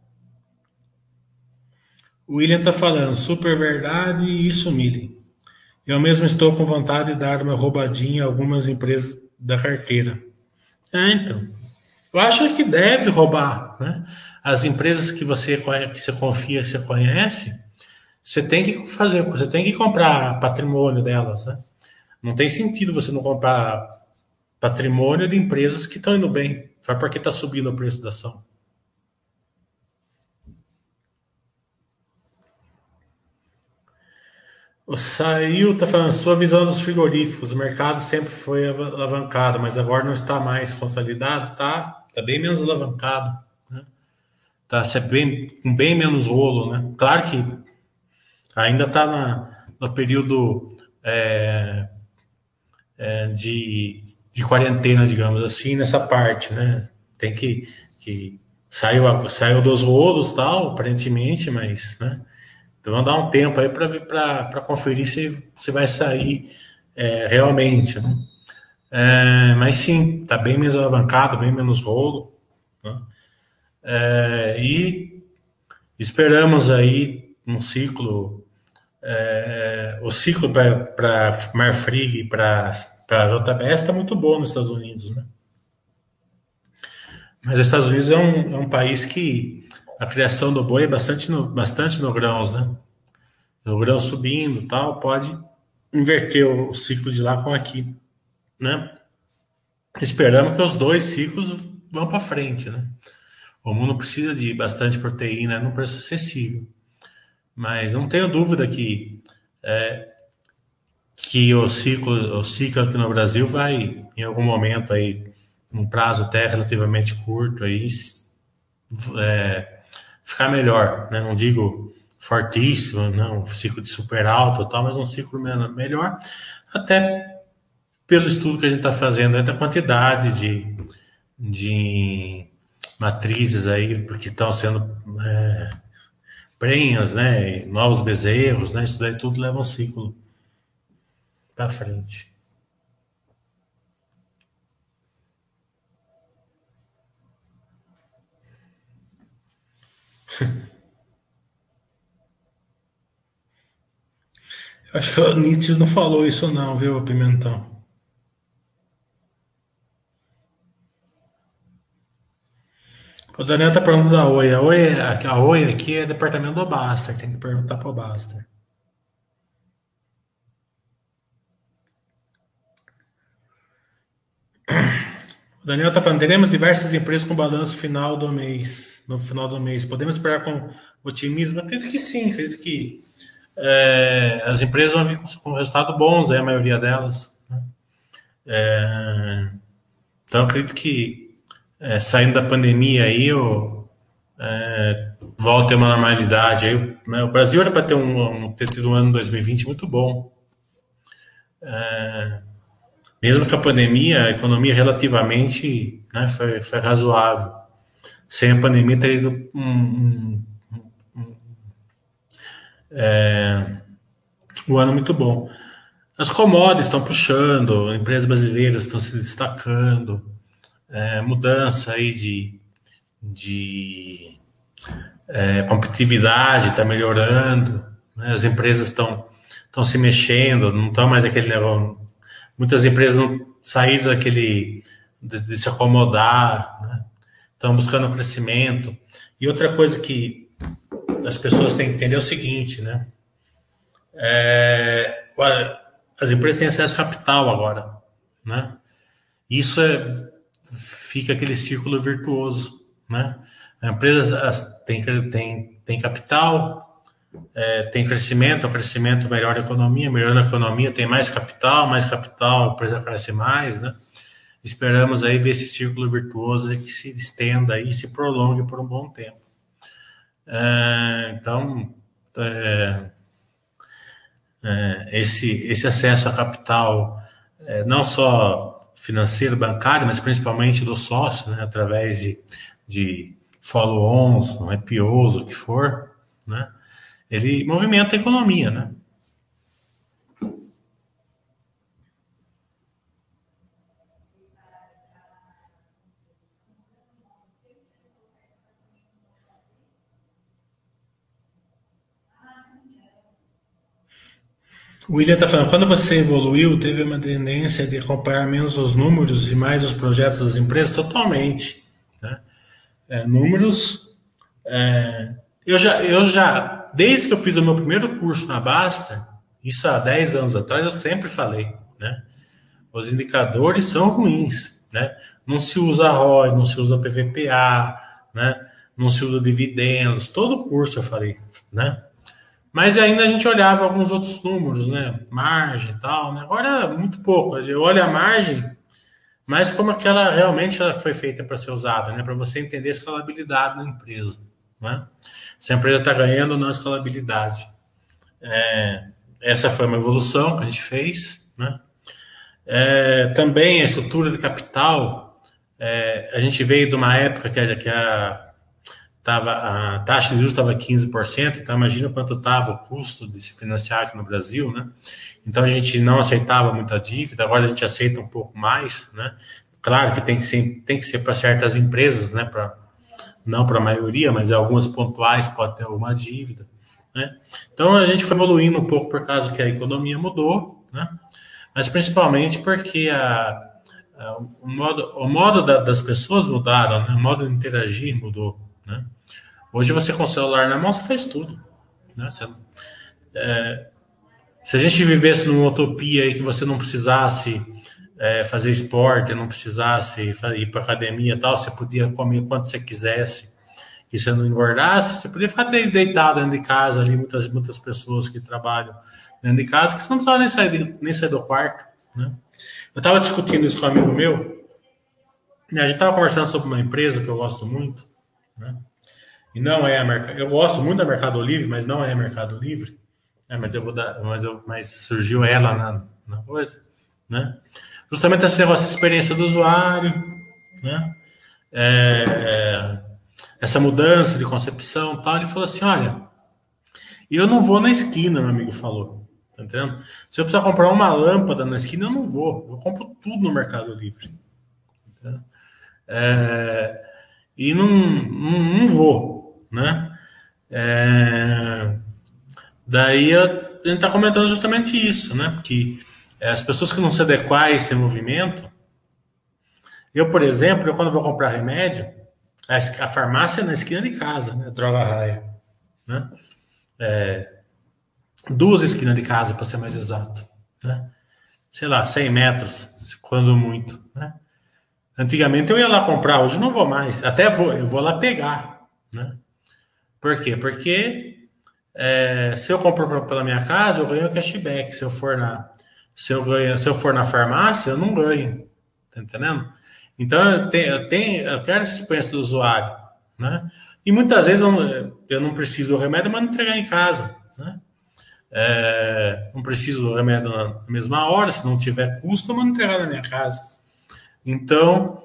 O William está falando, super verdade e isso, Mili. Eu mesmo estou com vontade de dar uma roubadinha a algumas empresas da carteira. Então. Eu acho que deve roubar, né? As empresas que você confia, que você conhece, você tem que fazer, você tem que comprar patrimônio delas, né? Não tem sentido você não comprar patrimônio de empresas que estão indo bem, só porque está subindo o preço da ação. O Saiu tá falando, sua visão dos frigoríficos, o mercado sempre foi alavancado, mas agora não está mais consolidado, tá bem menos alavancado, né? Tá bem, com bem menos rolo, né? Claro que ainda está no período é, de quarentena, digamos assim, nessa parte, né? Tem que saiu dos rolos, tal, aparentemente, mas, né? Então vamos dar um tempo aí para conferir se vai sair realmente, né? Mas sim, está bem menos alavancado, bem menos rolo, né? E esperamos aí um ciclo, o ciclo para Marfrig e para JBS está muito bom nos Estados Unidos, né? Mas os Estados Unidos é um país que a criação do boi é bastante no grãos, né? O grão subindo, tal, pode inverter o ciclo de lá com aqui, né? Esperamos que os dois ciclos vão para frente, né? O mundo precisa de bastante proteína num preço acessível, mas não tenho dúvida que o ciclo aqui no Brasil vai, em algum momento aí, num prazo até relativamente curto aí, ficar melhor, né? Não digo fortíssimo, não, um ciclo de super alto e tal, mas um ciclo melhor, até pelo estudo que a gente está fazendo, da quantidade de matrizes aí, porque estão sendo prenhas, né? Novos bezerros, né? Isso daí tudo leva um ciclo para frente. Eu acho que o Nietzsche não falou isso não, viu, Pimentão? O Daniel tá perguntando da Oi. A Oi aqui é departamento do Baster, tem que perguntar pro Baster. O Daniel tá falando, teremos diversas empresas com balanço final do mês, no final do mês. Podemos esperar com otimismo? Acredito que sim, acredito que as empresas vão vir com resultados bons, a maioria delas. É, então, acredito que saindo da pandemia aí, volta a ter uma normalidade. Aí, né, o Brasil era para ter tido um ano 2020 muito bom. Mesmo com a pandemia, a economia relativamente, né, foi razoável. Sem a pandemia, teria ido um ano muito bom. As commodities estão puxando, empresas brasileiras estão se destacando, mudança aí de competitividade está melhorando, né? As empresas estão se mexendo, não estão mais aquele negócio. Muitas empresas não saíram de se acomodar, né? Estão buscando crescimento. E outra coisa que as pessoas têm que entender é o seguinte, né? As empresas têm acesso a capital agora, né? Isso fica aquele círculo virtuoso, né? A empresa tem capital, tem crescimento, o crescimento melhora a economia, melhorando a economia tem mais capital, a empresa cresce mais, né? Esperamos aí ver esse círculo virtuoso que se estenda e se prolongue por um bom tempo. Então, esse acesso a capital, não só financeiro, bancário, mas principalmente do sócio, né, através de follow-ons, IPOs, o que for, né, ele movimenta a economia, né? O William está falando, quando você evoluiu, teve uma tendência de acompanhar menos os números e mais os projetos das empresas? Totalmente, né? Números desde que eu fiz o meu primeiro curso na Basta, isso há 10 anos atrás, eu sempre falei, né? Os indicadores são ruins, né? Não se usa ROI, não se usa PVPA, né? Não se usa dividendos, todo curso eu falei, né? Mas ainda a gente olhava alguns outros números, né? Margem e tal, né? Agora muito pouco. Eu olho a margem, mas como aquela realmente ela foi feita para ser usada, né? Para você entender a escalabilidade da empresa, né? Se a empresa está ganhando ou não escalabilidade. Essa foi uma evolução que a gente fez, né? Também a estrutura de capital, a gente veio de uma época a taxa de juros estava 15%, então imagina quanto estava o custo de se financiar aqui no Brasil, né? Então a gente não aceitava muita dívida, agora a gente aceita um pouco mais, né? Claro que tem que ser para certas empresas, né? Não para a maioria, mas algumas pontuais pode ter alguma dívida, né? Então a gente foi evoluindo um pouco por causa que a economia mudou, né? Mas principalmente porque o modo das pessoas mudaram, né? O modo de interagir mudou, né? Hoje você com o celular na mão você faz tudo, né? Se a gente vivesse numa utopia aí que você não precisasse fazer esporte, não precisasse ir para academia e tal, você podia comer quanto você quisesse e você não engordasse, você podia ficar deitado dentro de casa ali, muitas pessoas que trabalham dentro de casa, que você não precisava nem sair do quarto, né? Eu estava discutindo isso com um amigo meu, e a gente estava conversando sobre uma empresa que eu gosto muito, né? E não é a Mercado. Eu gosto muito da Mercado Livre, mas não é a Mercado Livre. Mas eu vou dar. Mas surgiu ela na coisa, né? Justamente esse negócio de experiência do usuário, né? É, essa mudança de concepção e tal. Ele falou assim: olha, eu não vou na esquina, meu amigo falou. Tá entendendo? Se eu precisar comprar uma lâmpada na esquina, eu não vou. Eu compro tudo no Mercado Livre. Tá? E não vou, né? É, daí a gente está comentando justamente isso, né? Porque as pessoas que não se adequam a esse movimento, eu, por exemplo, quando vou comprar remédio, a farmácia é na esquina de casa, né? Droga Raia, né? 2 esquinas de casa, para ser mais exato, né? Sei lá, 100 metros, quando muito, né? Antigamente eu ia lá comprar, hoje não vou mais. Até vou, eu vou lá pegar, né? Por quê? Porque se eu compro pela minha casa, eu ganho cashback. Se eu for na farmácia, eu não ganho. Tá entendendo? Então eu quero essa experiência do usuário, né? E muitas vezes eu não preciso do remédio, mas não entregar em casa, né? Não preciso do remédio na mesma hora, se não tiver custo, eu mando entregar na minha casa. Então,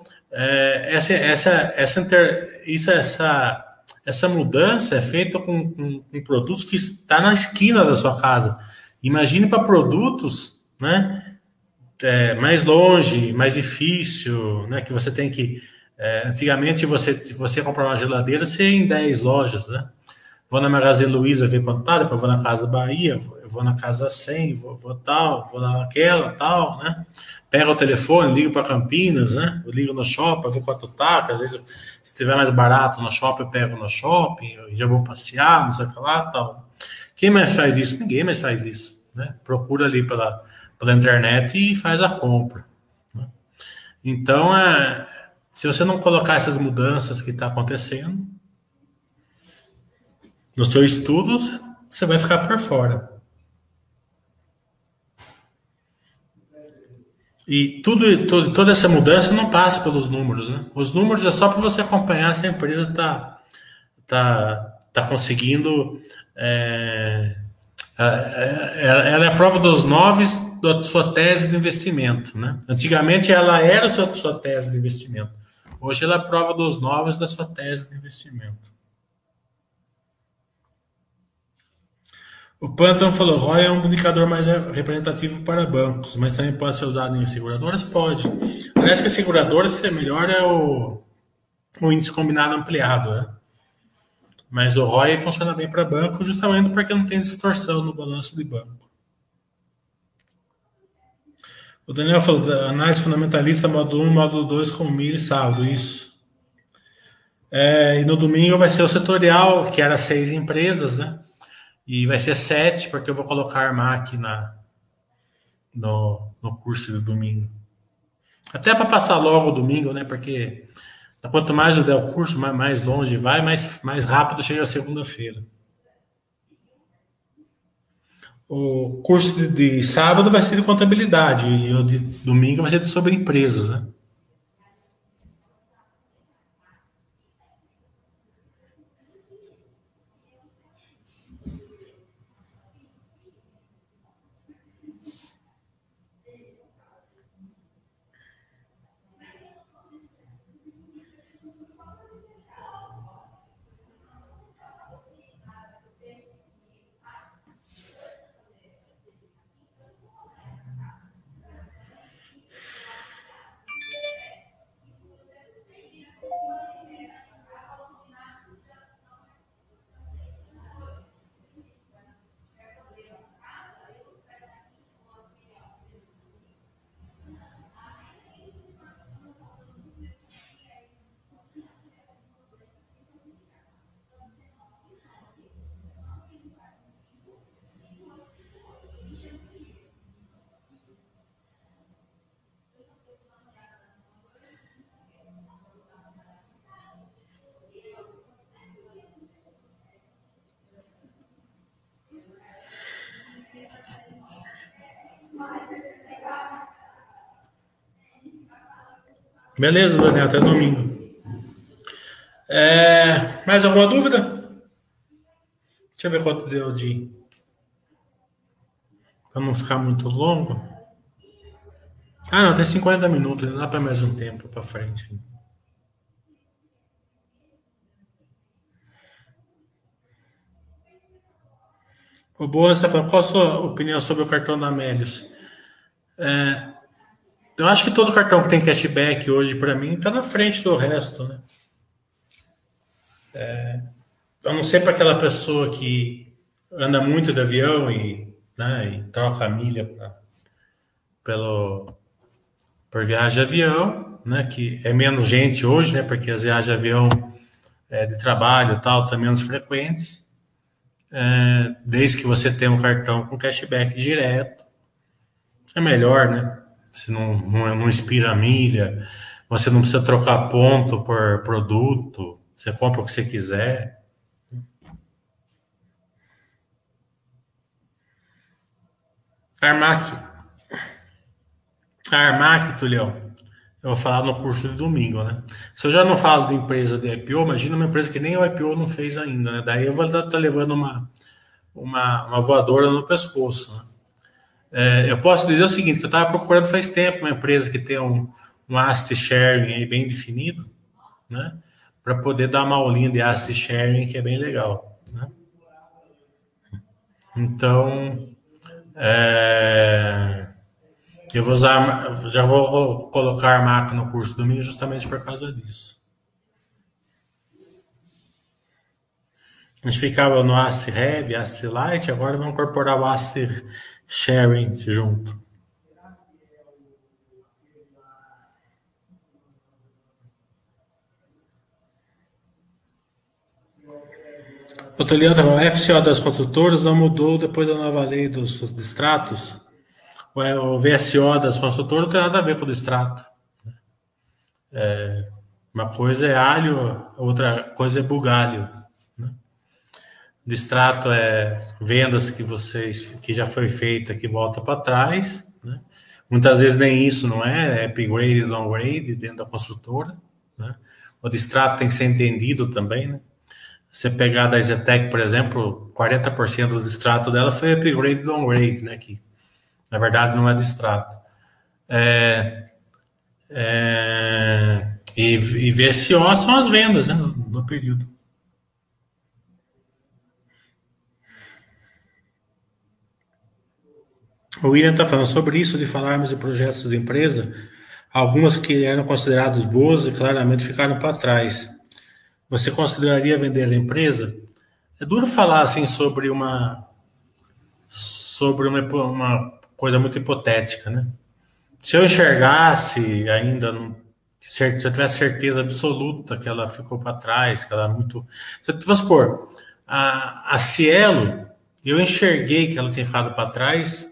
essa mudança é feita com produtos que está na esquina da sua casa. Imagine para produtos, né, mais longe, mais difícil, né, que você tem que. Antigamente, se você comprar uma geladeira, você ia em 10 lojas, né? Vou na Magazine Luiza ver quanto tá, depois vou na Casa Bahia, vou na Casa 100, vou tal, vou naquela, tal, né? Pego o telefone, ligo para Campinas, né? Eu ligo no shopping, ver quanto tá, que às vezes se tiver mais barato no shopping, eu pego no shopping, eu já vou passear, não sei o que lá, tal. Quem mais faz isso? Ninguém mais faz isso, né? Procura ali pela internet e faz a compra, né? Então, se você não colocar essas mudanças que está acontecendo, no seu estudo, você vai ficar por fora. E toda essa mudança não passa pelos números, né? Os números é só para você acompanhar se a empresa tá conseguindo. Ela é a prova dos nove da sua tese de investimento, né? Antigamente ela era a sua tese de investimento. Hoje ela é a prova dos nove da sua tese de investimento. O Pantano falou, ROI é um indicador mais representativo para bancos, mas também pode ser usado em seguradoras? Pode. Parece que as seguradoras, melhor é o índice combinado ampliado, né? Mas o ROI funciona bem para banco justamente porque não tem distorção no balanço de banco. O Daniel falou, análise fundamentalista, módulo 1, módulo 2 com milho e saldo, isso. E no domingo vai ser o setorial, que era 6 empresas, né? E vai ser 7, porque eu vou colocar a Armac no curso do domingo. Até para passar logo o domingo, né? Porque quanto mais eu der o curso, mais longe vai, mais rápido chega a segunda-feira. O curso de sábado vai ser de contabilidade e o de domingo vai ser sobre empresas, né? Beleza, Daniel, até domingo. Mais alguma dúvida? Deixa eu ver quanto deu de. Para não ficar muito longo. Ah, não, tem 50 minutos, dá para mais um tempo para frente. O Boa está falando, qual a sua opinião sobre o cartão da Amélios? Eu acho que todo cartão que tem cashback hoje, para mim, está na frente do resto, né? A não ser para aquela pessoa que anda muito de avião e troca a milha pelo, por viagem de avião, né? Que é menos gente hoje, né? Porque as viagens de avião de trabalho e tal estão menos frequentes. Desde que você tenha um cartão com cashback direto, é melhor, né? Se não expira a milha, você não precisa trocar ponto por produto, você compra o que você quiser. Armac, Armac, Tulião, eu vou falar no curso de domingo, né? Se eu já não falo de empresa de IPO, imagina uma empresa que nem o IPO não fez ainda, né? Daí eu vou estar levando uma voadora no pescoço, né? Eu posso dizer o seguinte, que eu estava procurando faz tempo uma empresa que tem um asset sharing aí bem definido, né? Para poder dar uma aulinha de asset sharing que é bem legal, né? Então, é, eu vou usar, já vou colocar a máquina no curso domingo justamente por causa disso. A gente ficava no asset heavy, asset light, agora vamos incorporar o asset sharing junto. O Toliano tá falando, a FCO das construtoras não mudou depois da nova lei dos distratos. O VSO das construtoras não tem nada a ver com o distrato. Uma coisa é alho, outra coisa é bugalho. Distrato é vendas que já foi feita que volta para trás, né? Muitas vezes nem isso não é upgrade e downgrade dentro da construtora, né? O distrato tem que ser entendido também, né? Você pegar da Zetec, por exemplo, 40% do distrato dela foi upgrade e downgrade, né? Que na verdade não é distrato. E VSO são as vendas, né? No período. O William está falando sobre isso de falarmos de projetos de empresa, algumas que eram consideradas boas e claramente ficaram para trás. Você consideraria vender a empresa? É duro falar assim sobre uma coisa muito hipotética, né? Se eu enxergasse ainda Se eu tivesse certeza absoluta que ela ficou para trás, que ela é muito. Vamos supor, a Cielo, eu enxerguei que ela tinha ficado para trás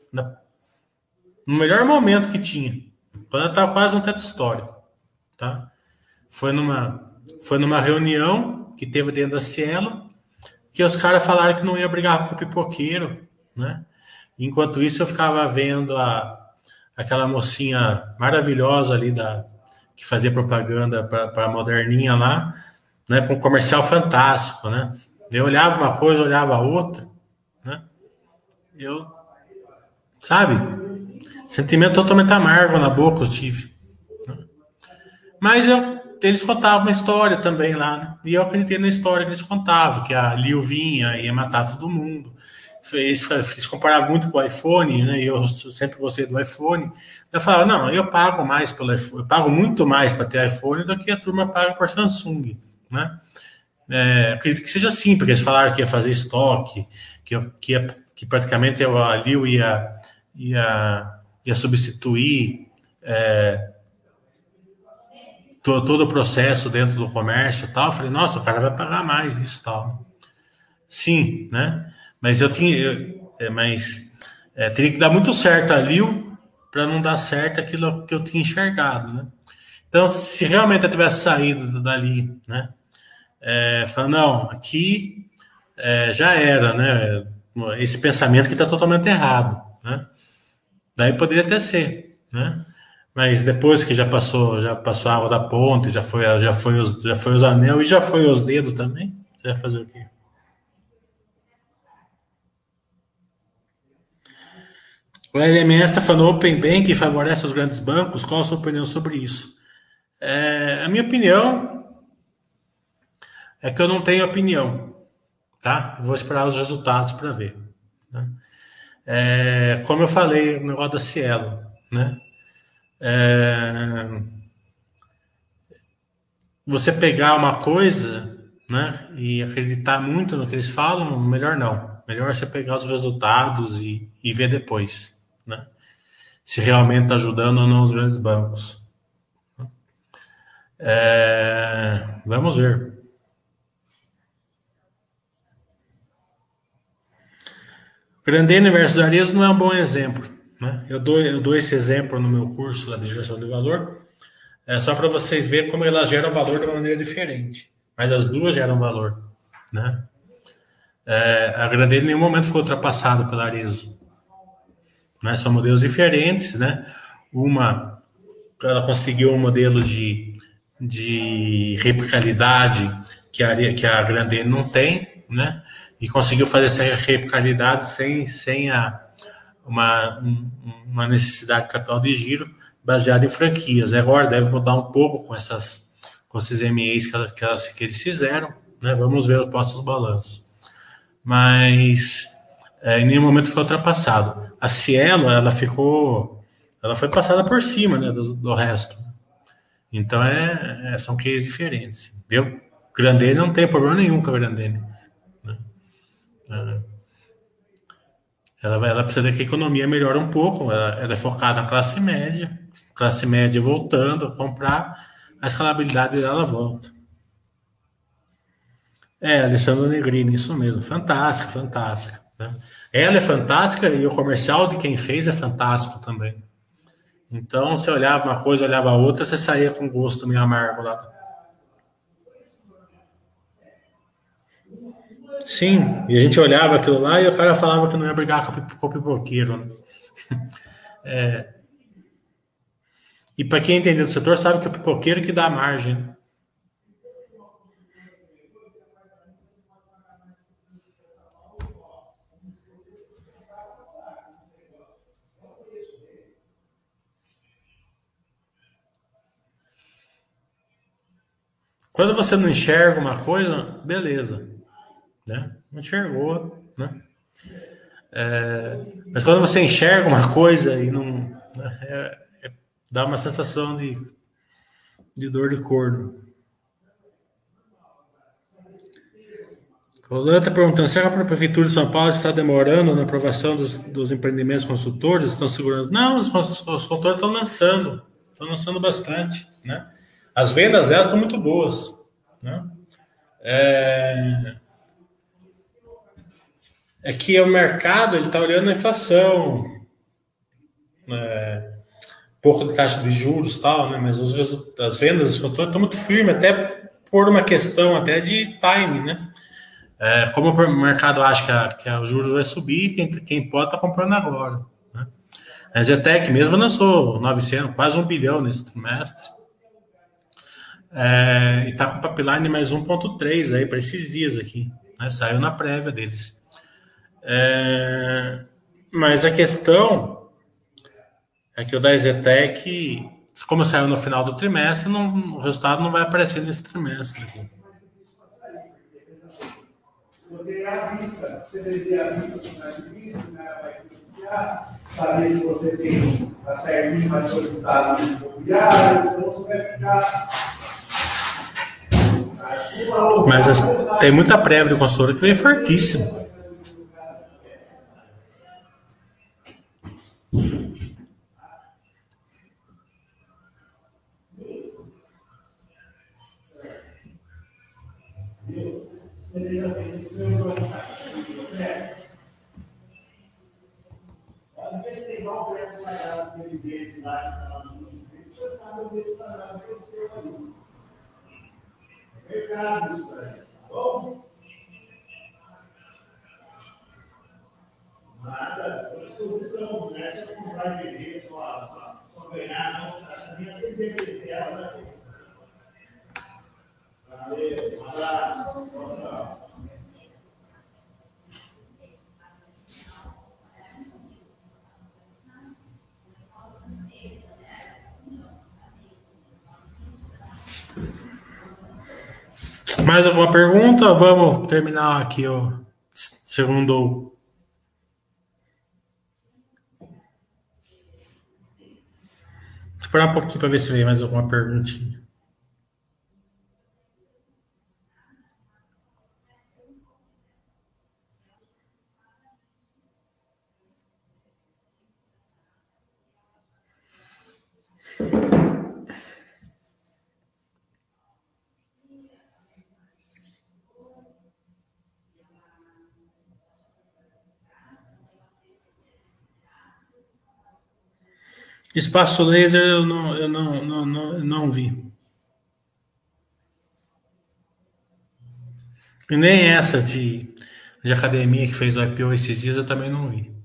no melhor momento que tinha, quando ela estava quase no teto histórico. Tá? Foi numa, foi numa reunião que teve dentro da Cielo, que os caras falaram que não ia brigar com o pipoqueiro, né? Enquanto isso, eu ficava vendo aquela mocinha maravilhosa ali que fazia propaganda para a Moderninha lá, né? Com um comercial fantástico, né? Eu olhava uma coisa, olhava outra, né? Eu, sabe? Sentimento totalmente amargo na boca eu tive. Mas eles contavam uma história também lá, né? E eu acreditei na história que eles contavam, que a Liu vinha, ia matar todo mundo. Eles comparavam muito com o iPhone, né? E eu sempre gostei do iPhone. Eu falava, não, eu pago mais pelo iPhone, eu pago muito mais para ter iPhone do que a turma paga por Samsung, né? Acredito que seja assim, porque eles falaram que ia fazer estoque, que praticamente a Liu ia substituir todo o processo dentro do comércio e tal. Eu falei, nossa, o cara vai pagar mais isso e tal. Sim, né? Mas teria que dar muito certo ali para não dar certo aquilo que eu tinha enxergado, né? Então, se realmente eu tivesse saído dali, né? Falando, não, aqui já era, né? Esse pensamento que está totalmente errado, né? Daí poderia até ser, né? Mas depois que já passou a água da ponte, já foi os anel e já foi os dedos também. Você vai fazer o quê? O LMS está falando Open Bank favorece os grandes bancos. Qual a sua opinião sobre isso? A minha opinião é que eu não tenho opinião, tá? Vou esperar os resultados para ver. Né? Como eu falei no negócio da Cielo, né? É, você pegar uma coisa, né, e acreditar muito no que eles falam, melhor não. Melhor você pegar os resultados e ver depois, né? Se realmente está ajudando ou não os grandes bancos. Vamos ver. Grandene versus Arezo não é um bom exemplo, né? Eu dou esse exemplo no meu curso lá de geração de valor, só para vocês verem como elas geram valor de uma maneira diferente. Mas as duas geram valor, né? A Grandene em nenhum momento foi ultrapassada pela Arezo, né? São modelos diferentes, né? Uma, ela conseguiu um modelo de replicabilidade que a Grandene não tem, né? E conseguiu fazer essa replicabilidade sem uma necessidade de capital de giro baseada em franquias. Agora deve mudar um pouco com esses MEs que eles fizeram, né? Vamos ver os próximos balanços. Mas em nenhum momento foi ultrapassado. A Cielo, ela foi passada por cima, né, do resto. Então são cases diferentes. Eu, Grandene não tem problema nenhum com a Grandene. Ela precisa que a economia melhore um pouco. Ela é focada na classe média voltando a comprar, a escalabilidade dela volta. Alessandro Negrini, isso mesmo. Fantástica, fantástica. Né? Ela é fantástica e o comercial de quem fez é fantástico também. Então, você olhava uma coisa, olhava a outra, você saía com gosto meio amargo lá. Sim, e a gente olhava aquilo lá e o cara falava que não ia brigar com o pipoqueiro. Né? E para quem entende do setor, sabe que é o pipoqueiro que dá a margem. Né? Quando você não enxerga uma coisa, beleza. Né? Não enxergou. Né? Mas quando você enxerga uma coisa e não. Né, dá uma sensação de dor de corno. O Rolando está perguntando: será que a Prefeitura de São Paulo está demorando na aprovação dos empreendimentos consultores? Estão segurando? Não, os consultores estão lançando. estão lançando bastante, né? As vendas delas são muito boas, né? É, é que o mercado ele está olhando a inflação, pouco de taxa de juros e tal, né? Mas as vendas dos condutores estão muito firmes, até por uma questão até de time, né? Como o mercado acha que o juros vai subir, quem pode está comprando agora. Né? A Zetec mesmo lançou 900, quase 1 bilhão nesse trimestre. E está com pipeline mais 1,3 aí para esses dias aqui. Né? Saiu na prévia deles. Mas a questão é que o da Zetec, como saiu no final do trimestre, o resultado não vai aparecer nesse trimestre aqui. Você é à vista, você deveria à vista na divisa, o cara vai copiar, saber se você tem a certinho mais solicitado imobiliário, senão você vai ficar. Mas tem muita prévia do consultor que veio fortíssimo. Mais alguma pergunta? Vamos terminar aqui o segundo. Esperar um pouquinho para ver se vem mais alguma perguntinha. Espaço laser eu não vi. E nem essa de academia que fez o IPO esses dias eu também não vi.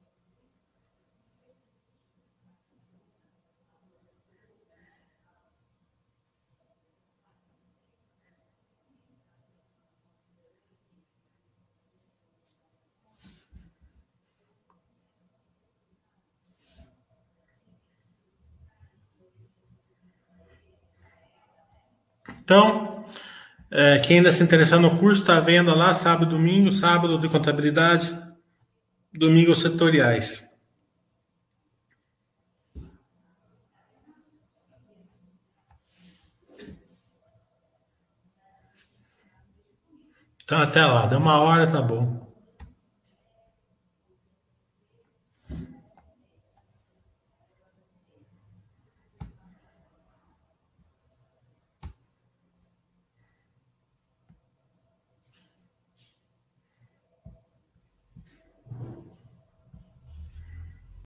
Então, quem ainda se interessar no curso, está à venda lá, sábado e domingo, sábado de contabilidade, domingo setoriais. Então, até lá, deu 1 hora, tá bom.